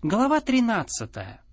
Глава 13.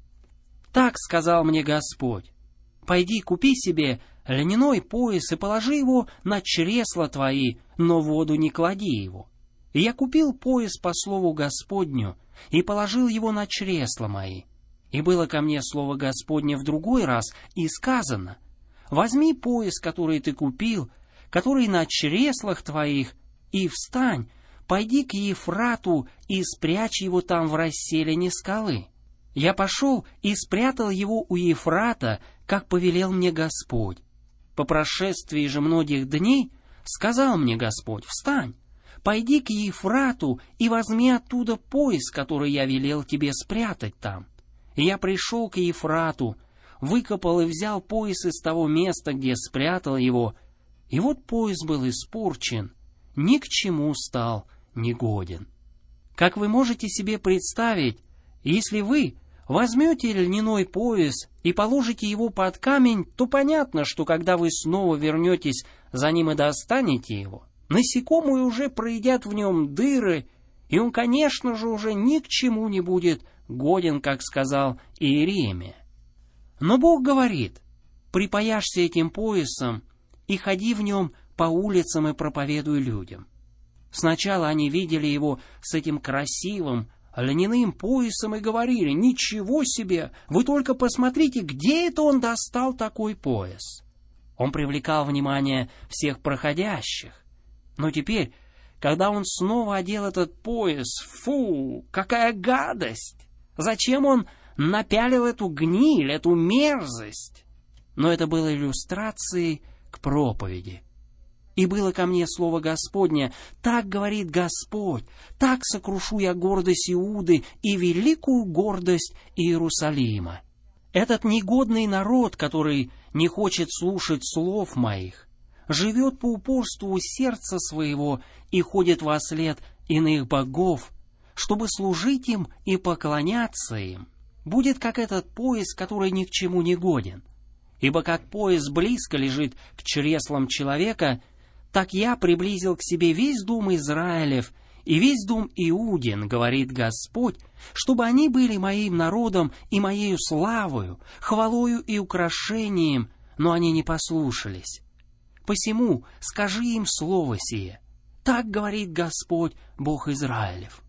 «Так сказал мне Господь: пойди купи себе льняной пояс и положи его на чресла твои, но в воду не клади его. И я купил пояс по слову Господню и положил его на чресла мои. И было ко мне слово Господне в другой раз, и сказано: возьми пояс, который ты купил, который на чреслах твоих, и встань, пойди к Ефрату и спрячь его там в расселине скалы. Я пошел и спрятал его у Ефрата, как повелел мне Господь. По прошествии же многих дней сказал мне Господь: встань, пойди к Ефрату и возьми оттуда пояс, который я велел тебе спрятать там. И я пришел к Ефрату, выкопал и взял пояс из того места, где спрятал его, и вот пояс был испорчен, ни к чему стал негоден». Как вы можете себе представить, если вы возьмете льняной пояс и положите его под камень, то понятно, что когда вы снова вернетесь за ним и достанете его, насекомые уже проедят в нем дыры, и он, конечно же, уже ни к чему не будет годен, как сказал Иеремия. Но Бог говорит: припояшься этим поясом и ходи в нем по улицам и проповедуй людям. Сначала они видели его с этим красивым льняным поясом и говорили: ничего себе, вы только посмотрите, где это он достал такой пояс. Он привлекал внимание всех проходящих. Но теперь, когда он снова одел этот пояс, фу, какая гадость! Зачем он напялил эту гниль, эту мерзость? Но это было иллюстрацией к проповеди. «И было ко мне слово Господне: так говорит Господь, так сокрушу я гордость Иуды и великую гордость Иерусалима». Этот негодный народ, который не хочет слушать слов моих, живет по упорству сердца своего и ходит вослед иных богов, чтобы служить им и поклоняться им, будет как этот пояс, который ни к чему не годен. Ибо как пояс близко лежит к чреслам человека, так я приблизил к себе весь дом Израилев и весь дом Иудин, говорит Господь, чтобы они были моим народом и моею славою, хвалою и украшением, но они не послушались. Посему скажи им слово сие: так говорит Господь, Бог Израилев».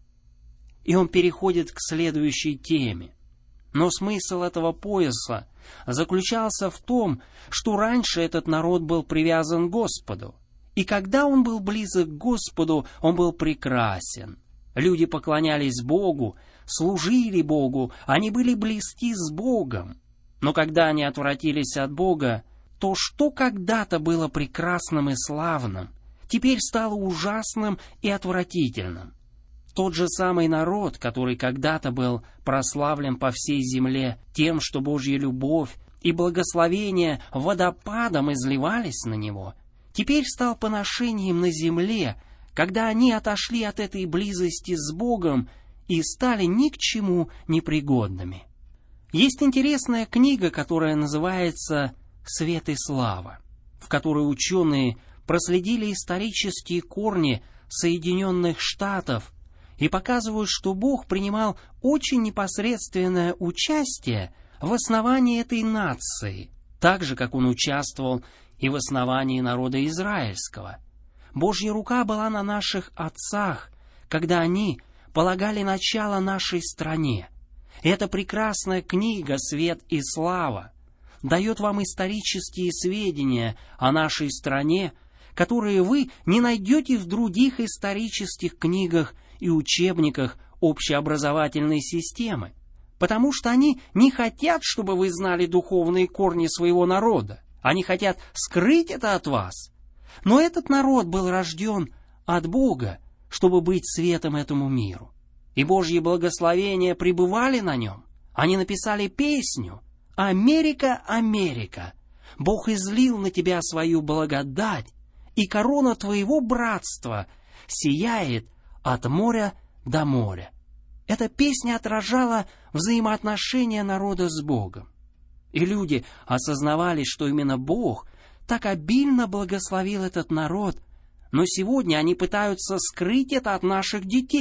И он переходит к следующей теме. Но смысл этого пояса заключался в том, что раньше этот народ был привязан к Господу. И когда он был близок к Господу, он был прекрасен. Люди поклонялись Богу, служили Богу, они были близки с Богом. Но когда они отвратились от Бога, то, что когда-то было прекрасным и славным, теперь стало ужасным и отвратительным. Тот же самый народ, который когда-то был прославлен по всей земле тем, что Божья любовь и благословение водопадом изливались на него, теперь стал поношением на земле, когда они отошли от этой близости с Богом и стали ни к чему непригодными. Есть интересная книга, которая называется «Свет и слава», в которой ученые проследили исторические корни Соединенных Штатов и показывают, что Бог принимал очень непосредственное участие в основании этой нации, так же, как Он участвовал и в основании народа израильского. Божья рука была на наших отцах, когда они полагали начало нашей стране. Эта прекрасная книга «Свет и слава» дает вам исторические сведения о нашей стране, которые вы не найдете в других исторических книгах и учебниках общеобразовательной системы, потому что они не хотят, чтобы вы знали духовные корни своего народа. Они хотят скрыть это от вас. Но этот народ был рожден от Бога, чтобы быть светом этому миру. И Божьи благословения пребывали на нем. Они написали песню: «Америка, Америка, Бог излил на тебя свою благодать, и корона твоего братства сияет от моря до моря». Эта песня отражала взаимоотношения народа с Богом. И люди осознавали, что именно Бог так обильно благословил этот народ, но сегодня они пытаются скрыть это от наших детей.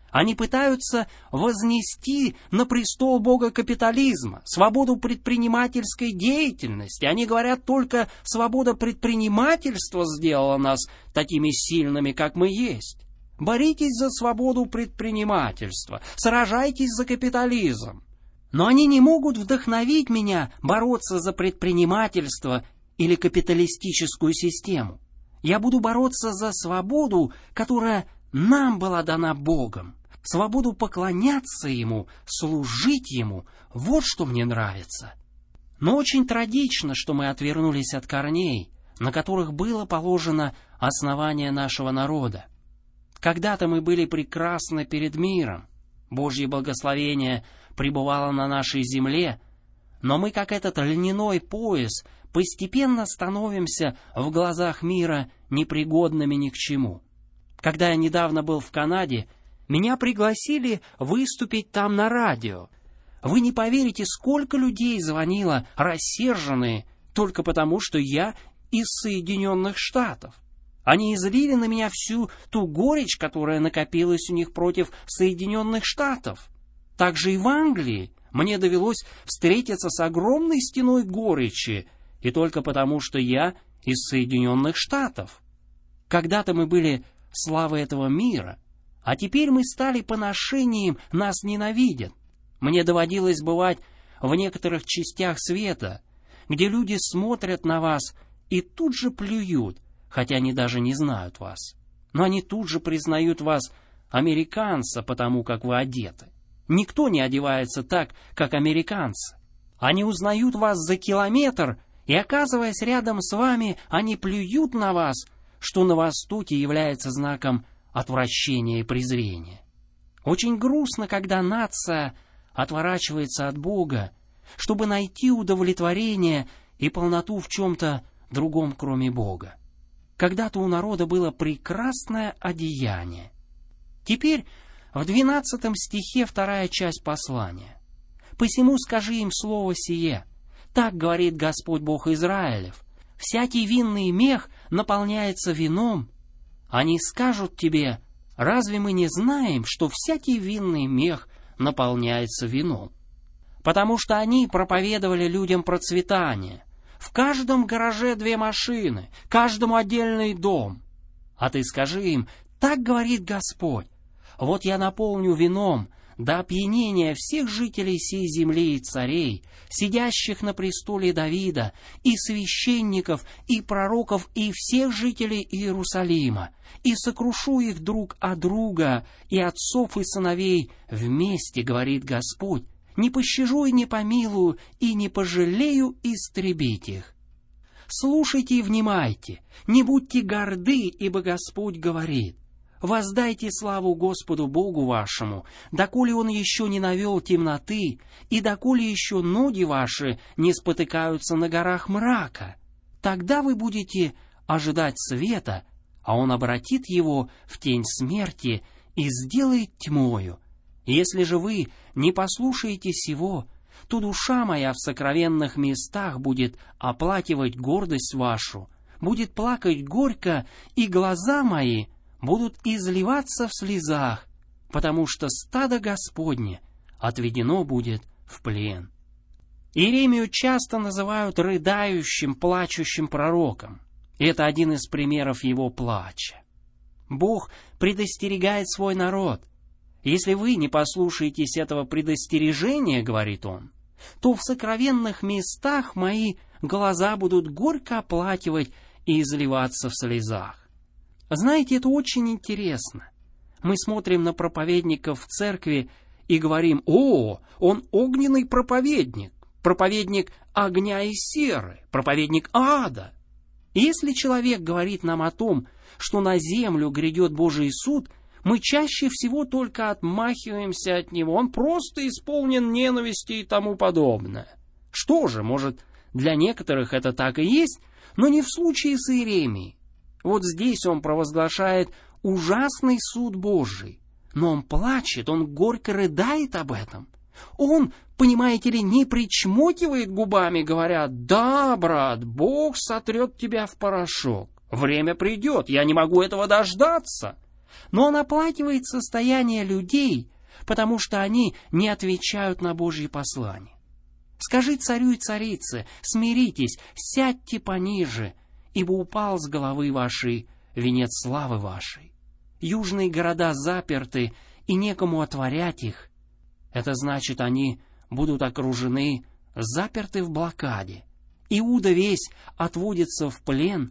Они пытаются вознести на престол Бога капитализма, свободу предпринимательской деятельности. Они говорят, только свобода предпринимательства сделала нас такими сильными, как мы есть. Боритесь за свободу предпринимательства, сражайтесь за капитализм. Но они не могут вдохновить меня бороться за предпринимательство или капиталистическую систему. Я буду бороться за свободу, которая нам была дана Богом. Свободу поклоняться Ему, служить Ему. Вот что мне нравится. Но очень трагично, что мы отвернулись от корней, на которых было положено основание нашего народа. Когда-то мы были прекрасны перед миром. Божье благословение пребывало на нашей земле, но мы, как этот льняной пояс, постепенно становимся в глазах мира непригодными ни к чему. Когда я недавно был в Канаде, меня пригласили выступить там на радио. Вы не поверите, сколько людей звонило, рассерженные, только потому, что я из Соединенных Штатов. Они излили на меня всю ту горечь, которая накопилась у них против Соединенных Штатов. Также и в Англии мне довелось встретиться с огромной стеной горечи, и только потому, что я из Соединенных Штатов. Когда-то мы были славой этого мира, а теперь мы стали поношением, нас ненавидят. Мне доводилось бывать в некоторых частях света, где люди смотрят на вас и тут же плюют, хотя они даже не знают вас. Но они тут же признают вас американца, потому как вы одеты. Никто не одевается так, как американцы. Они узнают вас за километр, и, оказываясь рядом с вами, они плюют на вас, что на Востоке является знаком отвращения и презрения. Очень грустно, когда нация отворачивается от Бога, чтобы найти удовлетворение и полноту в чем-то другом, кроме Бога. Когда-то у народа было прекрасное одеяние. Теперь в 12 стихе 2 часть послания. «Посему скажи им слово сие. Так говорит Господь Бог Израилев. Всякий винный мех наполняется вином. Они скажут тебе: разве мы не знаем, что всякий винный мех наполняется вином? Потому что они проповедовали людям процветание. В каждом гараже 2 машины, каждому отдельный дом. А ты скажи им: так говорит Господь. Вот я наполню вином до опьянения всех жителей сей земли и царей, сидящих на престоле Давида, и священников, и пророков, и всех жителей Иерусалима, и сокрушу их друг от друга, и отцов и сыновей вместе, говорит Господь, не пощажу и не помилую, и не пожалею истребить их. Слушайте и внимайте, не будьте горды, ибо Господь говорит: воздайте славу Господу Богу вашему, доколе Он еще не навел темноты, и доколе еще ноги ваши не спотыкаются на горах мрака. Тогда вы будете ожидать света, а Он обратит его в тень смерти и сделает тьмою. Если же вы не послушаете сего, то душа моя в сокровенных местах будет оплакивать гордость вашу, будет плакать горько, и глаза мои будут изливаться в слезах, потому что стадо Господне отведено будет в плен». Иеремию часто называют рыдающим, плачущим пророком. Это один из примеров его плача. Бог предостерегает свой народ. Если вы не послушаетесь этого предостережения, говорит Он, то в сокровенных местах мои глаза будут горько оплакивать и изливаться в слезах. Знаете, это очень интересно. Мы смотрим на проповедников в церкви и говорим: «О, он огненный проповедник, проповедник огня и серы, проповедник ада». И если человек говорит нам о том, что на землю грядет Божий суд, мы чаще всего только отмахиваемся от него. Он просто исполнен ненависти и тому подобное. Что же, может, для некоторых это так и есть, но не в случае с Иеремией. Вот здесь он провозглашает ужасный суд Божий, но он плачет, он горько рыдает об этом. Он, понимаете ли, не причмокивает губами, говоря: «Да, брат, Бог сотрет тебя в порошок. Время придет, я не могу этого дождаться». Но он оплакивает состояние людей, потому что они не отвечают на Божье послание. Скажи царю и царице: смиритесь, сядьте пониже, ибо упал с головы вашей венец славы вашей. Южные города заперты, и некому отворять их. Это значит, они будут окружены, заперты в блокаде. Иуда весь отводится в плен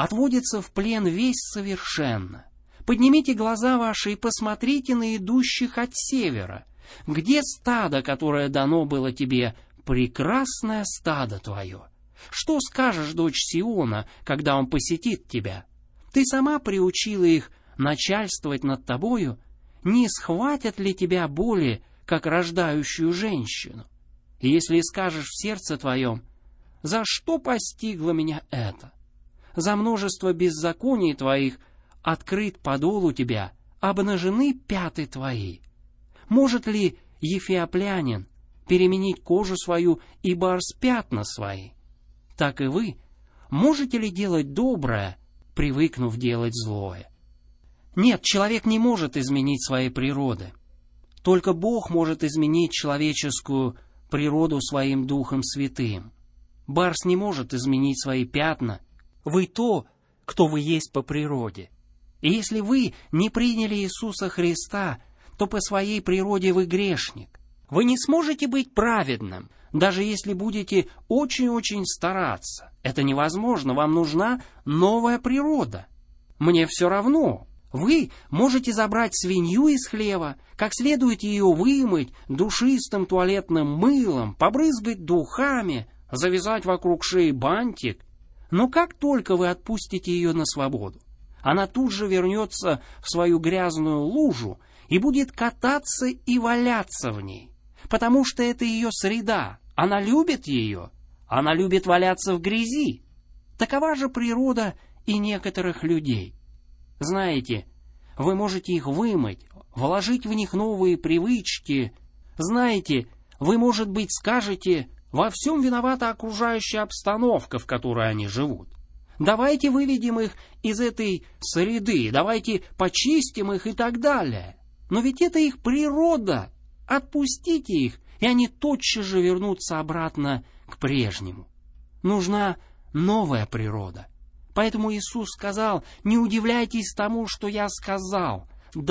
весь совершенно. Поднимите глаза ваши и посмотрите на идущих от севера. Где стадо, которое дано было тебе, прекрасное стадо твое? Что скажешь, дочь Сиона, когда он посетит тебя? Ты сама приучила их начальствовать над тобою. Не схватят ли тебя боли, как рождающую женщину? И если скажешь в сердце твоем: за что постигло меня это? За множество беззаконий твоих открыт подол у тебя, обнажены пяты твои. Может ли ефиоплянин переменить кожу свою и барс пятна свои? Так и вы можете ли делать доброе, привыкнув делать злое? Нет, человек не может изменить своей природы. Только Бог может изменить человеческую природу своим Духом Святым. Барс не может изменить свои пятна. Вы то, кто вы есть по природе. И если вы не приняли Иисуса Христа, то по своей природе вы грешник. Вы не сможете быть праведным, даже если будете очень-очень стараться. Это невозможно, вам нужна новая природа. Мне все равно. Вы можете забрать свинью из хлева, как следует ее вымыть душистым туалетным мылом, побрызгать духами, завязать вокруг шеи бантик. Но как только вы отпустите ее на свободу, она тут же вернется в свою грязную лужу и будет кататься и валяться в ней, потому что это ее среда, она любит ее, она любит валяться в грязи. Такова же природа и некоторых людей. Знаете, вы можете их вымыть, вложить в них новые привычки. Знаете, вы, может быть, скажете: во всем виновата окружающая обстановка, в которой они живут. Давайте выведем их из этой среды, давайте почистим их и так далее. Но ведь это их природа. Отпустите их, и они тотчас же вернутся обратно к прежнему. Нужна новая природа. Поэтому Иисус сказал: не удивляйтесь тому, что я сказал,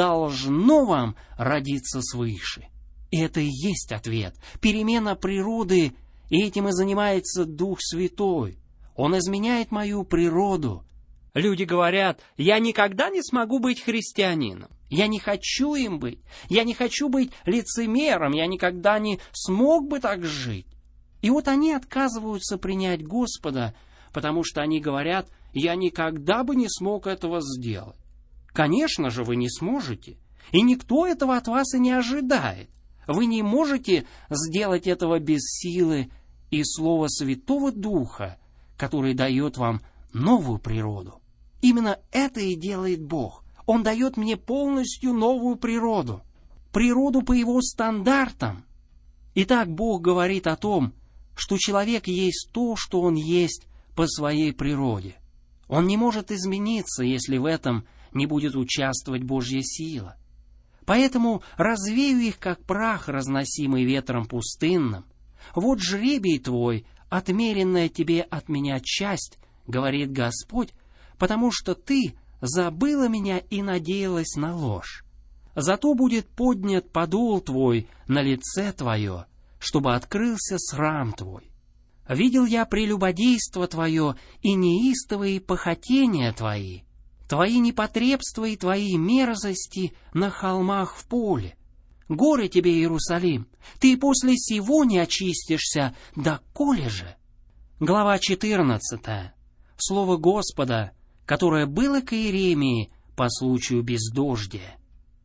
должно вам родиться свыше. И это и есть ответ. Перемена природы, и этим и занимается Дух Святой. Он изменяет мою природу. Люди говорят: я никогда не смогу быть христианином. Я не хочу им быть. Я не хочу быть лицемером. Я никогда не смог бы так жить. И вот они отказываются принять Господа, потому что они говорят: я никогда бы не смог этого сделать. Конечно же, вы не сможете. И никто этого от вас и не ожидает. Вы не можете сделать этого без силы и Слова Святого Духа, который дает вам новую природу. Именно это и делает Бог. Он дает мне полностью новую природу. Природу по Его стандартам. Итак, Бог говорит о том, что человек есть то, что он есть по своей природе. Он не может измениться, если в этом не будет участвовать Божья сила. Поэтому развею их, как прах, разносимый ветром пустынным. Вот жребий твой, отмеренная тебе от меня часть, говорит Господь, потому что ты забыла меня и надеялась на ложь. Зато будет поднят подол твой на лице твое, чтобы открылся срам твой. Видел я прелюбодейство твое и неистовые похотения твои, твои непотребства и твои мерзости на холмах в поле. Горе тебе, Иерусалим, ты после сего не очистишься, доколе же? Глава 14. Слово Господа, которое было к Иеремии по случаю бездождия.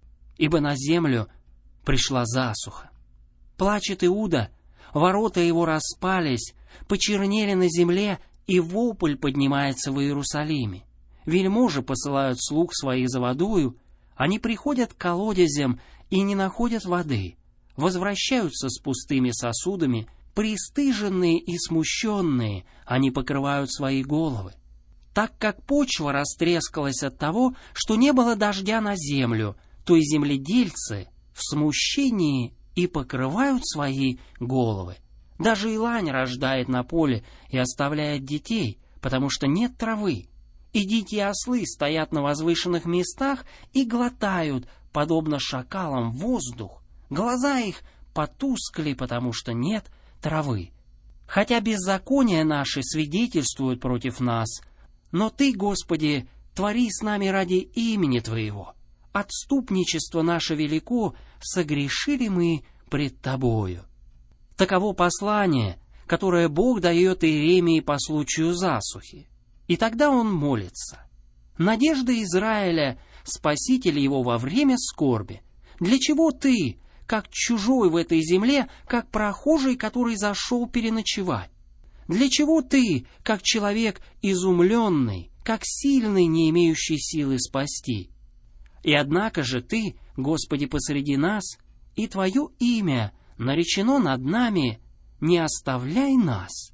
Ибо на землю пришла засуха. Плачет Иуда, ворота его распались, почернели на земле, и вопль поднимается в Иерусалиме. Вельможи посылают слуг своих за водою, они приходят к колодезям и не находят воды, возвращаются с пустыми сосудами, пристыженные и смущенные, они покрывают свои головы. Так как почва растрескалась от того, что не было дождя на землю, то и земледельцы в смущении и покрывают свои головы. Даже и лань рождает на поле и оставляет детей, потому что нет травы. И дикие ослы стоят на возвышенных местах и глотают, подобно шакалам, воздух. Глаза их потускли, потому что нет травы. Хотя беззакония наши свидетельствуют против нас, но Ты, Господи, твори с нами ради имени Твоего. Отступничество наше велико, согрешили мы пред Тобою. Таково послание, которое Бог дает Иеремии по случаю засухи. И тогда он молится. Надежда Израиля, Спаситель его во время скорби. Для чего ты, как чужой в этой земле, как прохожий, который зашел переночевать? Для чего ты, как человек изумленный, как сильный, не имеющий силы спасти? И однако же ты, Господи, посреди нас, и Твое имя наречено над нами, не оставляй нас.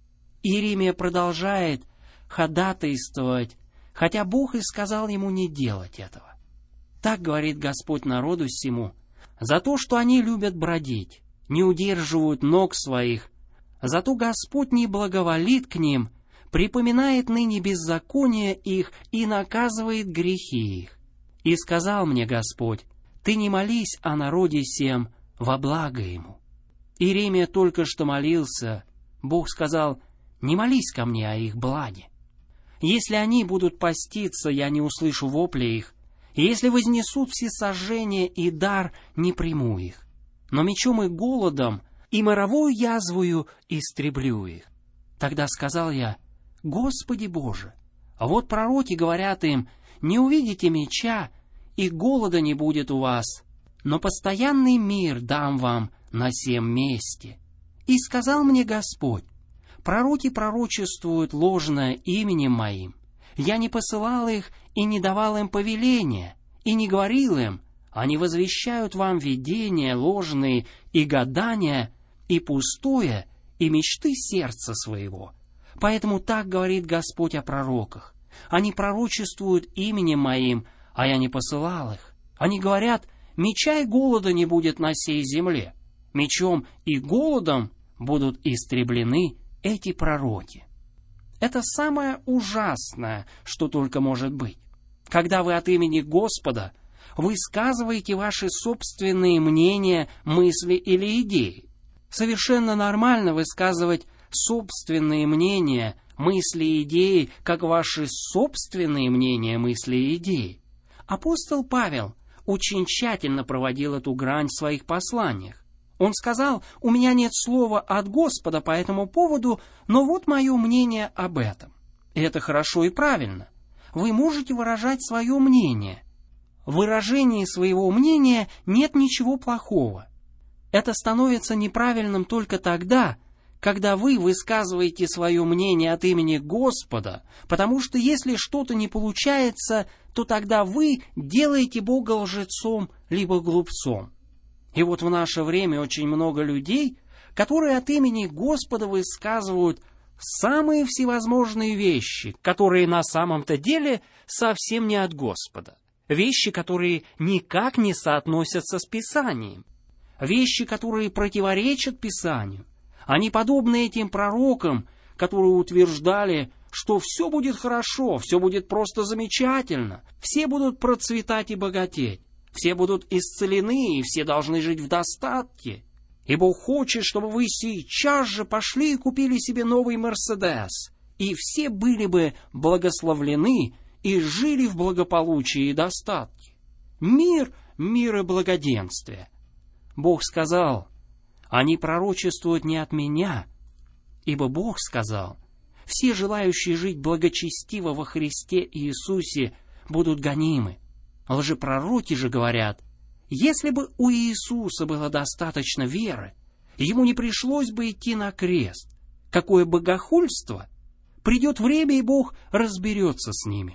Иеремия продолжает ходатайствовать, хотя Бог и сказал ему не делать этого. Так говорит Господь народу сему: за то, что они любят бродить, не удерживают ног своих, зато Господь не благоволит к ним, припоминает ныне беззаконие их и наказывает грехи их. И сказал мне Господь: ты не молись о народе сем во благо ему. Иеремия только что молился, Бог сказал: не молись ко мне о их благе. Если они будут поститься, я не услышу вопля их, и если вознесут всесожжение и дар, не приму их. Но мечом и голодом, и моровою язвою истреблю их. Тогда сказал я: Господи Боже, вот пророки говорят им: не увидите меча, и голода не будет у вас, но постоянный мир дам вам на сем месте. И сказал мне Господь: пророки пророчествуют ложное именем моим. Я не посылал их и не давал им повеления, и не говорил им: они возвещают вам видения ложные и гадания, и пустое, и мечты сердца своего. Поэтому так говорит Господь о пророках: они пророчествуют именем моим, а я не посылал их. Они говорят: меча и голода не будет на сей земле. Мечом и голодом будут истреблены эти пророки. Это самое ужасное, что только может быть. Когда вы от имени Господа высказываете ваши собственные мнения, мысли или идеи. Совершенно нормально высказывать собственные мнения, мысли и идеи, как ваши собственные мнения, мысли и идеи. Апостол Павел очень тщательно проводил эту грань в своих посланиях. Он сказал: у меня нет слова от Господа по этому поводу, но вот мое мнение об этом. И это хорошо и правильно. Вы можете выражать свое мнение. В выражении своего мнения нет ничего плохого. Это становится неправильным только тогда, когда вы высказываете свое мнение от имени Господа, потому что если что-то не получается, то тогда вы делаете Бога лжецом либо глупцом. И вот в наше время очень много людей, которые от имени Господа высказывают самые всевозможные вещи, которые на самом-то деле совсем не от Господа. Вещи, которые никак не соотносятся с Писанием. Вещи, которые противоречат Писанию. Они подобны этим пророкам, которые утверждали, что все будет хорошо, все будет просто замечательно, все будут процветать и богатеть, все будут исцелены, и все должны жить в достатке. И Бог хочет, чтобы вы сейчас же пошли и купили себе новый Мерседес, и все были бы благословлены и жили в благополучии и достатке. Мир, мир и благоденствие. Бог сказал: они пророчествуют не от меня, ибо Бог сказал: все желающие жить благочестиво во Христе Иисусе будут гонимы. Лжепророки же говорят: если бы у Иисуса было достаточно веры, ему не пришлось бы идти на крест. Какое богохульство! Придет время, и Бог разберется с ними.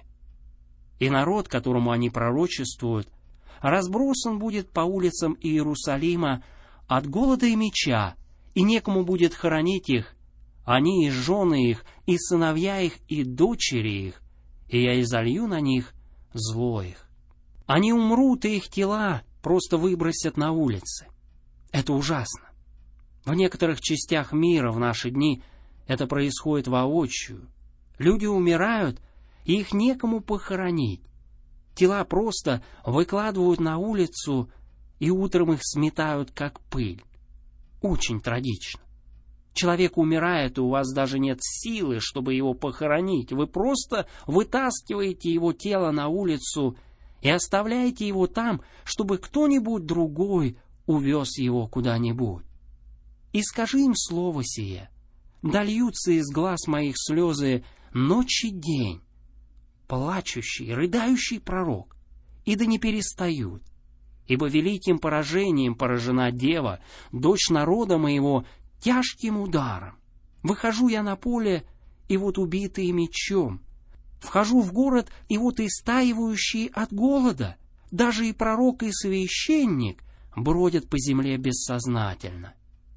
И народ, которому они пророчествуют, разбросан будет по улицам Иерусалима от голода и меча, и некому будет хоронить их, они и жены их, и сыновья их, и дочери их, и я изолью на них зло их. Они умрут, и их тела просто выбросят на улицы. Это ужасно. В некоторых частях мира в наши дни это происходит воочию. Люди умирают, и их некому похоронить. Тела просто выкладывают на улицу, и утром их сметают, как пыль. Очень трагично. Человек умирает, и у вас даже нет силы, чтобы его похоронить. Вы просто вытаскиваете его тело на улицу и оставляете его там, чтобы кто-нибудь другой увез его куда-нибудь. И скажи им слово сие: да льются из глаз моих слезы ночь и день, плачущий, рыдающий пророк, и да не перестают. Ибо великим поражением поражена дева, дочь народа моего, тяжким ударом. Выхожу я на поле, и вот убитые мечом. Вхожу в город, и вот истаивающие от голода. Даже и пророк, и священник бродят по земле бессознательно.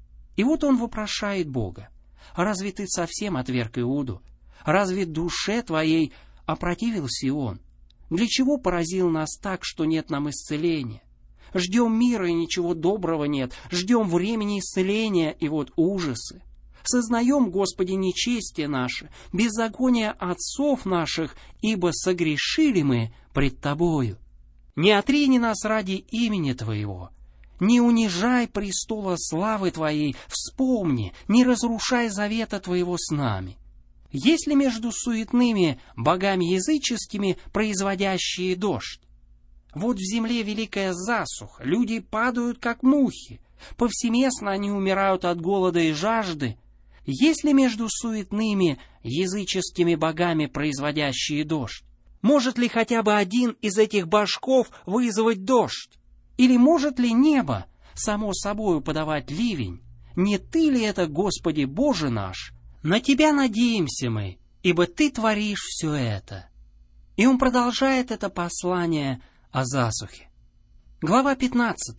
И вот он вопрошает Бога: разве ты совсем отверг Иуду? Разве душе твоей опротивился он? Для чего поразил нас так, что нет нам исцеления? Ждем мира, и ничего доброго нет. Ждем времени исцеления, и вот ужасы. Сознаем, Господи, нечестие наше, беззаконие отцов наших, ибо согрешили мы пред Тобою. Не отрини нас ради имени Твоего. Не унижай престола славы Твоей, вспомни, не разрушай завета Твоего с нами. Есть ли между суетными богами языческими производящие дождь? Вот в земле великая засуха, люди падают, как мухи, повсеместно они умирают от голода и жажды. Есть ли между суетными языческими богами производящие дождь? Может ли хотя бы один из этих божков вызвать дождь? Или может ли небо само собою подавать ливень? Не Ты ли это, Господи Боже наш? На Тебя надеемся мы, ибо Ты творишь все это. И он продолжает это послание о засухе. Глава 15.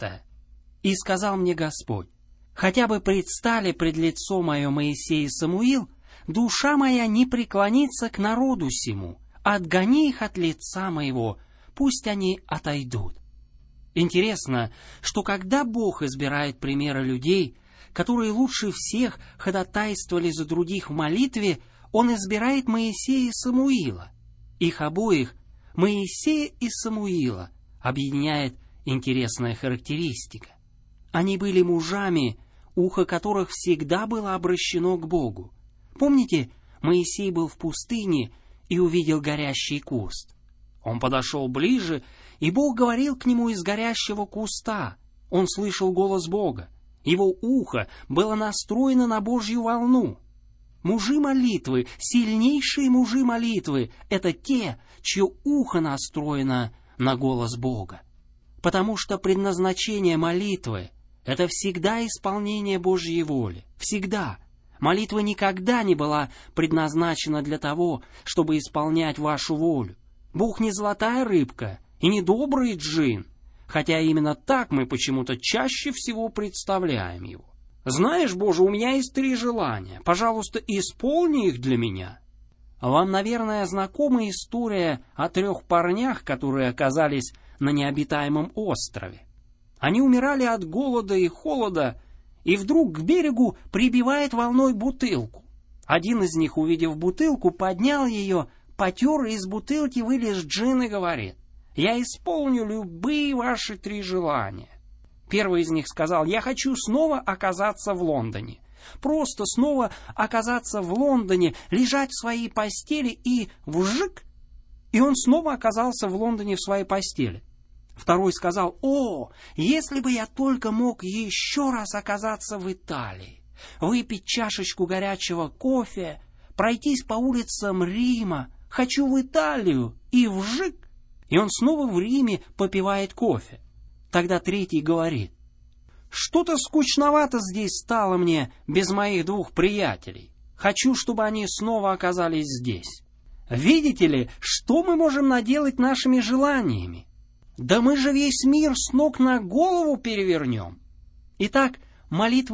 «И сказал мне Господь: хотя бы предстали пред лицо мое Моисей и Самуил, душа моя не преклонится к народу сему, отгони их от лица моего, пусть они отойдут». Интересно, что когда Бог избирает примеры людей, которые лучше всех ходатайствовали за других в молитве, Он избирает Моисея и Самуила. Их обоих, Моисея и Самуила, объединяет интересная характеристика. Они были мужами, ухо которых всегда было обращено к Богу. Помните, Моисей был в пустыне и увидел горящий куст. Он подошел ближе, и Бог говорил к нему из горящего куста. Он слышал голос Бога. Его ухо было настроено на Божью волну. Мужи молитвы, сильнейшие мужи молитвы — это те, чье ухо настроено на голос Бога. Потому что предназначение молитвы — это всегда исполнение Божьей воли. Всегда. Молитва никогда не была предназначена для того, чтобы исполнять вашу волю. Бог не золотая рыбка и не добрый джин, хотя именно так мы почему-то чаще всего представляем его. «Знаешь, Боже, у меня есть 3 желания. Пожалуйста, исполни их для меня». Вам, наверное, знакома история о 3 парнях, которые оказались на необитаемом острове. Они умирали от голода и холода, и вдруг к берегу прибивает волной бутылку. Один из них, увидев бутылку, поднял ее, потер, и из бутылки вылез джин и говорит: «Я исполню любые ваши 3 желания». Первый из них сказал: «Я хочу снова оказаться в Лондоне. Просто снова оказаться в Лондоне, лежать в своей постели и вжик». И он снова оказался в Лондоне в своей постели. Второй сказал: «О, если бы я только мог еще раз оказаться в Италии, выпить чашечку горячего кофе, пройтись по улицам Рима, хочу в Италию, и вжик». И он снова в Риме попивает кофе. Тогда третий говорит: «Что-то скучновато здесь стало мне без моих 2 приятелей. Хочу, чтобы они снова оказались здесь. Видите ли, что мы можем наделать нашими желаниями? Да мы же весь мир с ног на голову перевернем». Итак, молитвы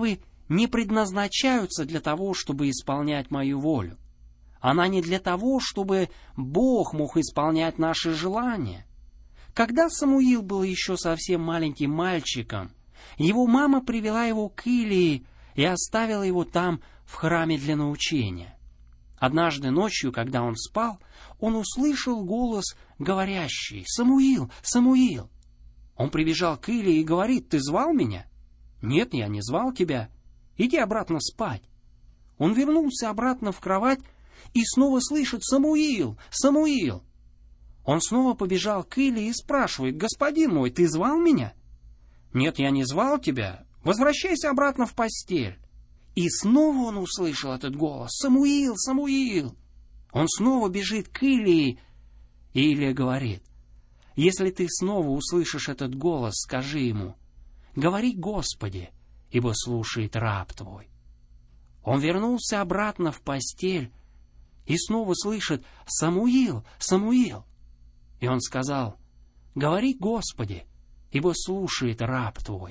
не предназначаются для того, чтобы исполнять мою волю. Она не для того, чтобы Бог мог исполнять наши желания. Когда Самуил был еще совсем маленьким мальчиком, его мама привела его к Илии и оставила его там, в храме для научения. Однажды ночью, когда он спал, он услышал голос, говорящий: «Самуил, Самуил!» Он прибежал к Илии и говорит: «Ты звал меня?» «Нет, я не звал тебя. Иди обратно спать». Он вернулся обратно в кровать и снова слышит: «Самуил, Самуил!» Он снова побежал к Илии и спрашивает: «Господин мой, ты звал меня?» «Нет, я не звал тебя. Возвращайся обратно в постель». И снова он услышал этот голос: «Самуил, Самуил!» Он снова бежит к Илии, и Илия говорит: «Если ты снова услышишь этот голос, скажи ему: говори Господи, ибо слушает раб твой». Он вернулся обратно в постель и снова слышит: «Самуил, Самуил!» И он сказал: говори Господи, ибо слушает раб твой.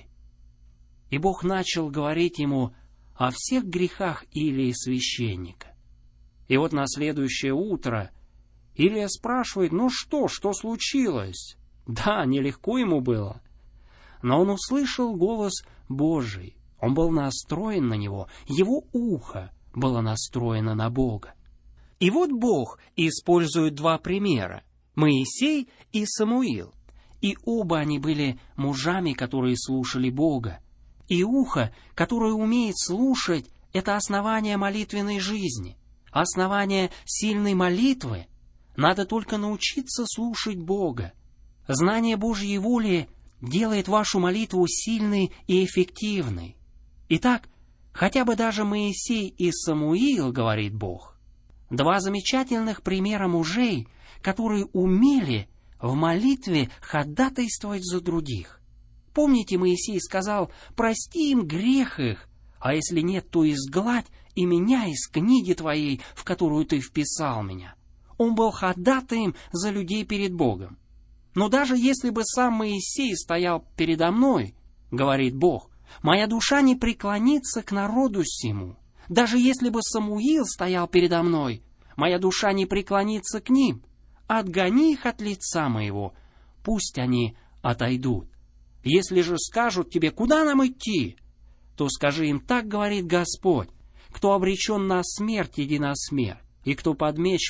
И Бог начал говорить ему о всех грехах Илии священника. И вот на следующее утро Илия спрашивает: «Ну что случилось?» Да, нелегко ему было. Но он услышал голос Божий, он был настроен на него, его ухо было настроено на Бога. И вот Бог использует два примера: Моисей и Самуил. И оба они были мужами, которые слушали Бога. И ухо, которое умеет слушать, это основание молитвенной жизни, основание сильной молитвы. Надо только научиться слушать Бога. Знание Божьей воли делает вашу молитву сильной и эффективной. Итак, хотя бы даже Моисей и Самуил, говорит Бог, два замечательных примера мужей, которые умели в молитве ходатайствовать за других. Помните, Моисей сказал: «Прости им грех их, а если нет, то изгладь и меня из книги твоей, в которую ты вписал меня». Он был ходатаем за людей перед Богом. Но даже если бы сам Моисей стоял передо мной, говорит Бог, моя душа не преклонится к народу сему. Даже если бы Самуил стоял передо мной, моя душа не преклонится к ним. Отгони их от лица моего, пусть они отойдут. Если же скажут тебе: куда нам идти, то скажи им: так говорит Господь, кто обречен на смерть, иди на смерть, и кто под меч,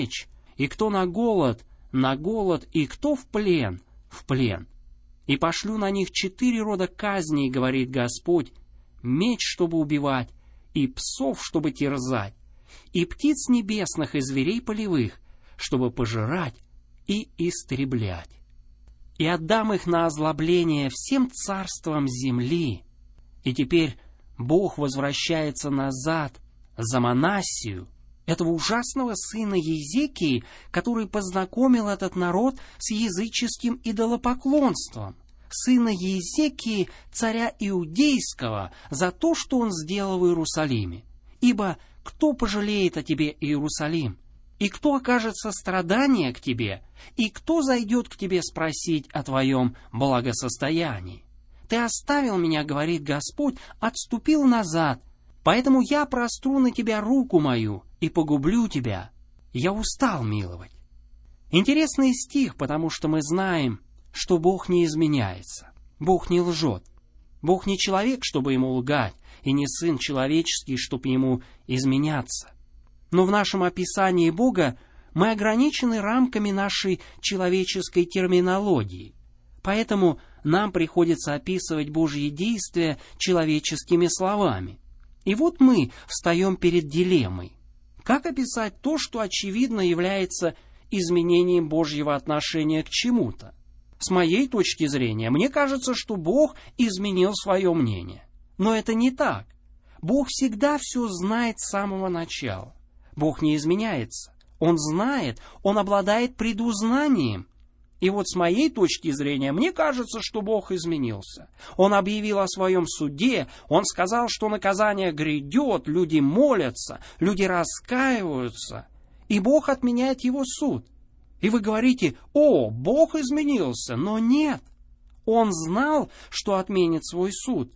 и кто на голод, и кто в плен. И пошлю на них 4 рода казней, говорит Господь: меч, чтобы убивать, и псов, чтобы терзать, и птиц небесных, и зверей полевых, чтобы пожирать и истреблять. И отдам их на озлобление всем царствам земли». И теперь Бог возвращается назад за Манассию, этого ужасного сына Езекии, который познакомил этот народ с языческим идолопоклонством, сына Езекии, царя Иудейского, за то, что он сделал в Иерусалиме. «Ибо кто пожалеет о тебе, Иерусалим? И кто окажет сострадание к тебе? И кто зайдет к тебе спросить о твоем благосостоянии? Ты оставил меня, говорит Господь, отступил назад, поэтому я простру на тебя руку мою и погублю тебя. Я устал миловать». Интересный стих, потому что мы знаем, что Бог не изменяется, Бог не лжет. Бог не человек, чтобы ему лгать, и не сын человеческий, чтобы ему изменяться. Но в нашем описании Бога мы ограничены рамками нашей человеческой терминологии. Поэтому нам приходится описывать Божьи действия человеческими словами. И вот мы встаем перед дилеммой. Как описать то, что очевидно является изменением Божьего отношения к чему-то? С моей точки зрения, мне кажется, что Бог изменил свое мнение. Но это не так. Бог всегда все знает с самого начала. Бог не изменяется. Он знает, Он обладает предузнанием. И вот с моей точки зрения, мне кажется, что Бог изменился. Он объявил о своем суде, Он сказал, что наказание грядет, люди молятся, люди раскаиваются, и Бог отменяет Его суд. И вы говорите: «О, Бог изменился», но нет. Он знал, что отменит свой суд,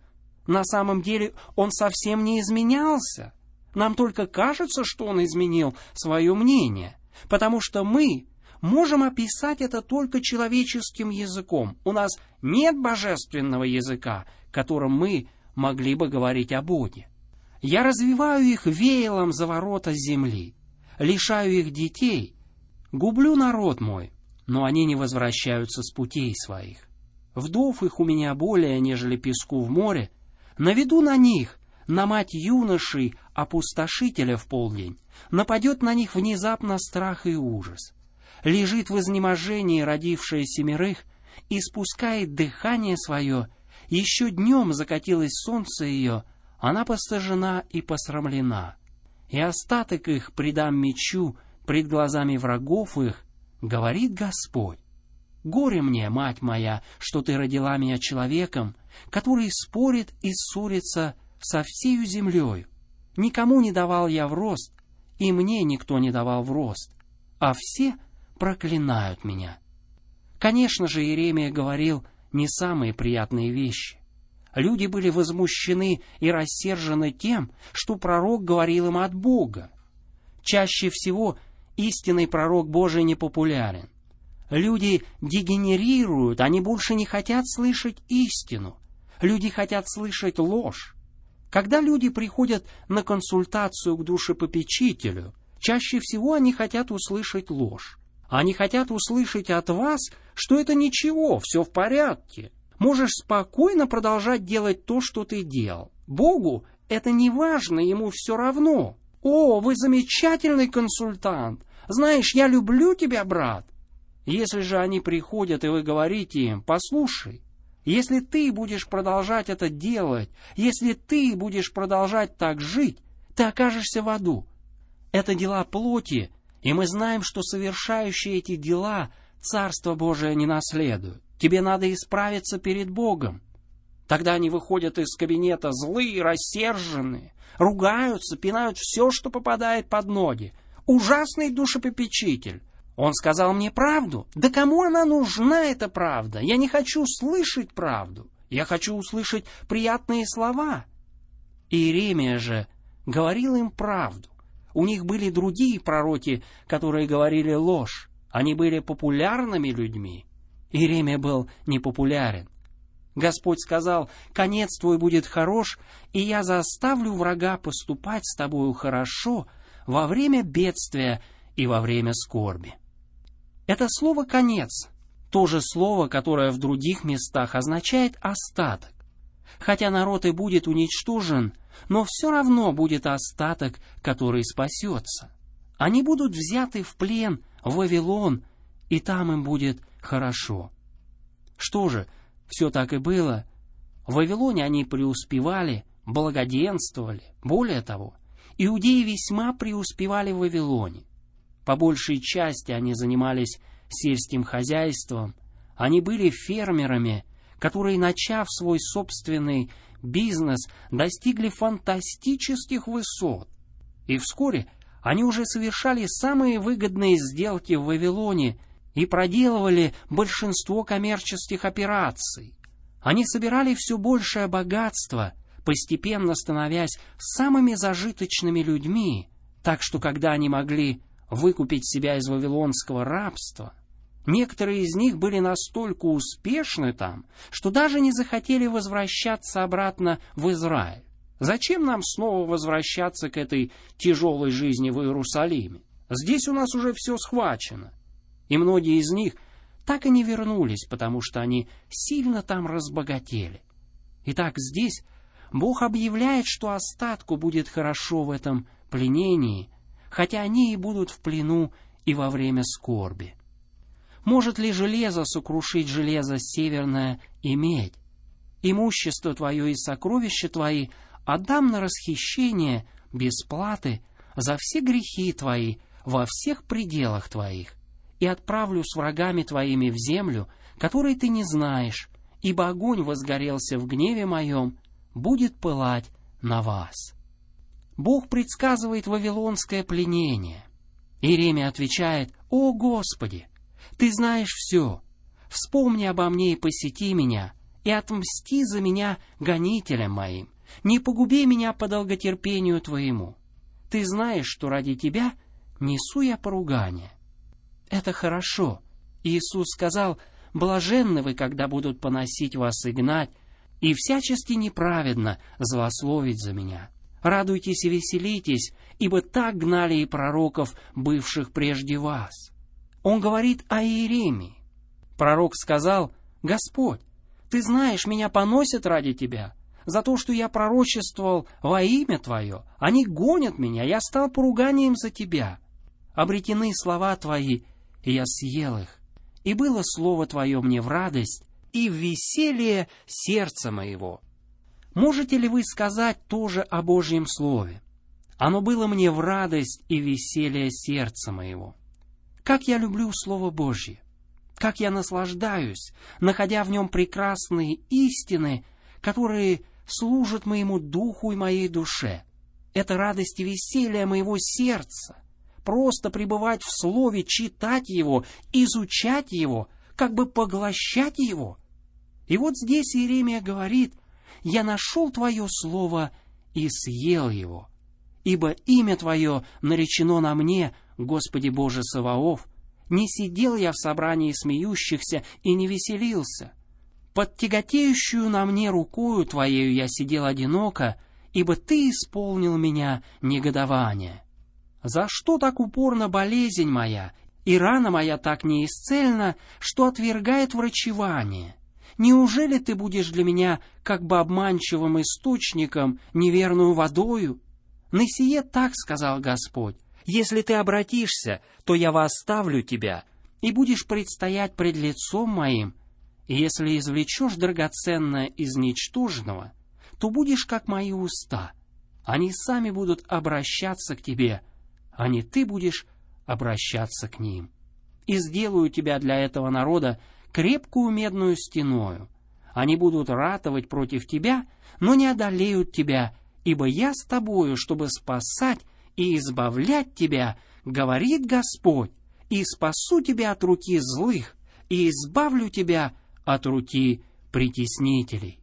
На самом деле он совсем не изменялся. Нам только кажется, что он изменил свое мнение, потому что мы можем описать это только человеческим языком. У нас нет божественного языка, которым мы могли бы говорить о Боге. Я развиваю их веялом за ворота земли, лишаю их детей, гублю народ мой, но они не возвращаются с путей своих. Вдов их у меня более, нежели песку в море, наведу на них, на мать юношей, опустошителя в полдень, нападет на них внезапно страх и ужас. Лежит в изнеможении родившая семерых, и спускает дыхание свое, еще днем закатилось солнце ее, она постыжена и посрамлена. И остаток их предам мечу пред глазами врагов их, говорит Господь. Горе мне, мать моя, что ты родила меня человеком, который спорит и ссорится со всею землею. Никому не давал я в рост, и мне никто не давал в рост, а все проклинают меня. Конечно же, Иеремия говорил не самые приятные вещи. Люди были возмущены и рассержены тем, что пророк говорил им от Бога. Чаще всего истинный пророк Божий не популярен. Люди дегенерируют, они больше не хотят слышать истину. Люди хотят слышать ложь. Когда люди приходят на консультацию к душепопечителю, чаще всего они хотят услышать ложь. Они хотят услышать от вас, что это ничего, все в порядке. Можешь спокойно продолжать делать то, что ты делал. Богу это не важно, ему все равно. О, вы замечательный консультант. Знаешь, я люблю тебя, брат. Если же они приходят, и вы говорите им: послушай, если ты будешь продолжать это делать, если ты будешь продолжать так жить, ты окажешься в аду. Это дела плоти, и мы знаем, что совершающие эти дела Царство Божие не наследуют. Тебе надо исправиться перед Богом. Тогда они выходят из кабинета злые, рассерженные, ругаются, пинают все, что попадает под ноги. Ужасный душепопечитель. Он сказал мне правду. Да кому она нужна, эта правда? Я не хочу слышать правду. Я хочу услышать приятные слова. Иеремия же говорил им правду. У них были другие пророки, которые говорили ложь. Они были популярными людьми. Иеремия был непопулярен. Господь сказал: конец твой будет хорош, и я заставлю врага поступать с тобою хорошо во время бедствия и во время скорби. Это слово «конец» — то же слово, которое в других местах означает «остаток». Хотя народ и будет уничтожен, но все равно будет остаток, который спасется. Они будут взяты в плен в Вавилон, и там им будет хорошо. Что же, все так и было. В Вавилоне они преуспевали, благоденствовали. Более того, иудеи весьма преуспевали в Вавилоне. По большей части они занимались сельским хозяйством. Они были фермерами, которые, начав свой собственный бизнес, достигли фантастических высот. И вскоре они уже совершали самые выгодные сделки в Вавилоне и проделывали большинство коммерческих операций. Они собирали все большее богатство, постепенно становясь самыми зажиточными людьми, так что когда они могли выкупить себя из вавилонского рабства, некоторые из них были настолько успешны там, что даже не захотели возвращаться обратно в Израиль. Зачем нам снова возвращаться к этой тяжелой жизни в Иерусалиме? Здесь у нас уже все схвачено. И многие из них так и не вернулись, потому что они сильно там разбогатели. Итак, здесь Бог объявляет, что остатку будет хорошо в этом пленении, хотя они и будут в плену и во время скорби. Может ли железо сокрушить железо северное и медь? Имущество твое и сокровища твои отдам на расхищение без платы за все грехи твои во всех пределах твоих, и отправлю с врагами твоими в землю, которой ты не знаешь, ибо огонь возгорелся в гневе моем, будет пылать на вас». Бог предсказывает вавилонское пленение. Иеремия отвечает: «О Господи, Ты знаешь все. Вспомни обо мне и посети меня, и отмсти за меня гонителям моим. Не погуби меня по долготерпению Твоему. Ты знаешь, что ради Тебя несу я поругание». Это хорошо. Иисус сказал: «Блаженны вы, когда будут поносить вас и гнать, и всячески неправедно злословить за меня. Радуйтесь и веселитесь, ибо так гнали и пророков, бывших прежде вас». Он говорит о Иеремии. Пророк сказал: «Господь, Ты знаешь, меня поносят ради Тебя. За то, что я пророчествовал во имя Твое, они гонят меня, я стал поруганием за Тебя. Обретены слова Твои, и я съел их. И было слово Твое мне в радость и в веселье сердца моего». Можете ли вы сказать тоже о Божьем Слове? Оно было мне в радость и веселье сердца моего. Как я люблю Слово Божье! Как я наслаждаюсь, находя в нем прекрасные истины, которые служат моему духу и моей душе. Это радость и веселье моего сердца. Просто пребывать в Слове, читать его, изучать его, как бы поглощать его. И вот здесь Иеремия говорит: «Я нашел Твое Слово и съел его, ибо имя Твое наречено на мне, Господи Боже Саваоф. Не сидел я в собрании смеющихся и не веселился. Под тяготеющую на мне рукою Твоею я сидел одиноко, ибо Ты исполнил меня негодование. За что так упорна болезнь моя, и рана моя так неисцельна, что отвергает врачевание? Неужели Ты будешь для меня как бы обманчивым источником, неверную водою? На сие так сказал Господь: если ты обратишься, то я восставлю тебя, и будешь предстоять пред лицом моим. И если извлечешь драгоценное из ничтожного, то будешь как мои уста. Они сами будут обращаться к тебе, а не ты будешь обращаться к ним. И сделаю тебя для этого народа крепкую медную стеною. Они будут ратовать против тебя, но не одолеют тебя, ибо я с тобою, чтобы спасать и избавлять тебя, говорит Господь, и спасу тебя от руки злых, и избавлю тебя от руки притеснителей».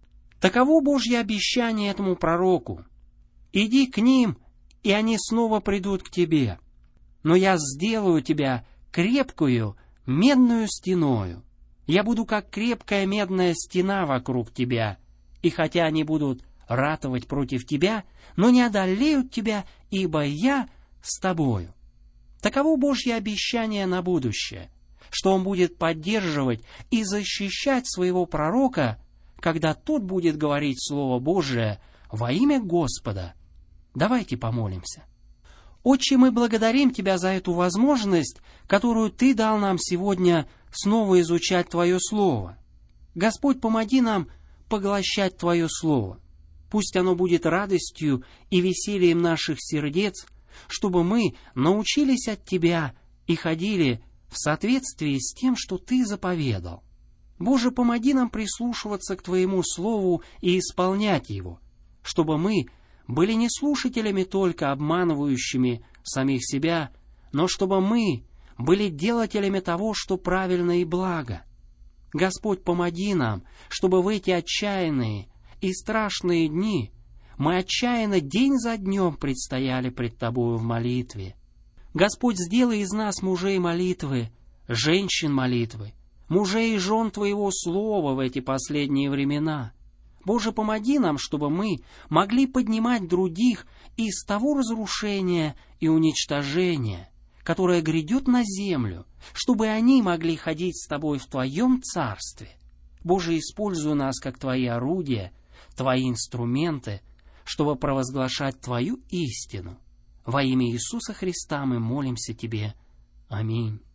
Таково Божье обещание этому пророку. «Иди к ним, и они снова придут к тебе. Но я сделаю тебя крепкую медную стеною. Я буду как крепкая медная стена вокруг тебя, и хотя они будут ратовать против тебя, но не одолеют тебя, ибо я с тобою». Таково Божье обещание на будущее, что Он будет поддерживать и защищать своего пророка, когда тот будет говорить Слово Божие во имя Господа. Давайте помолимся. Отче, мы благодарим Тебя за эту возможность, которую Ты дал нам сегодня снова изучать Твое Слово. Господь, помоги нам поглощать Твое Слово. Пусть оно будет радостью и весельем наших сердец, чтобы мы научились от Тебя и ходили в соответствии с тем, что Ты заповедал. Боже, помоги нам прислушиваться к Твоему Слову и исполнять его, чтобы мы были не слушателями только обманывающими самих себя, но чтобы мы были делателями того, что правильно и благо. Господь, помоги нам, чтобы в эти отчаянные и страшные дни мы отчаянно день за днем предстояли пред Тобою в молитве. Господь, сделай из нас мужей молитвы, женщин молитвы, мужей и жен Твоего Слова в эти последние времена. Боже, помоги нам, чтобы мы могли поднимать других из того разрушения и уничтожения, которое грядет на землю, чтобы они могли ходить с Тобой в Твоем Царстве. Боже, используй нас как Твои орудия, Твои инструменты, чтобы провозглашать Твою истину. Во имя Иисуса Христа мы молимся Тебе. Аминь.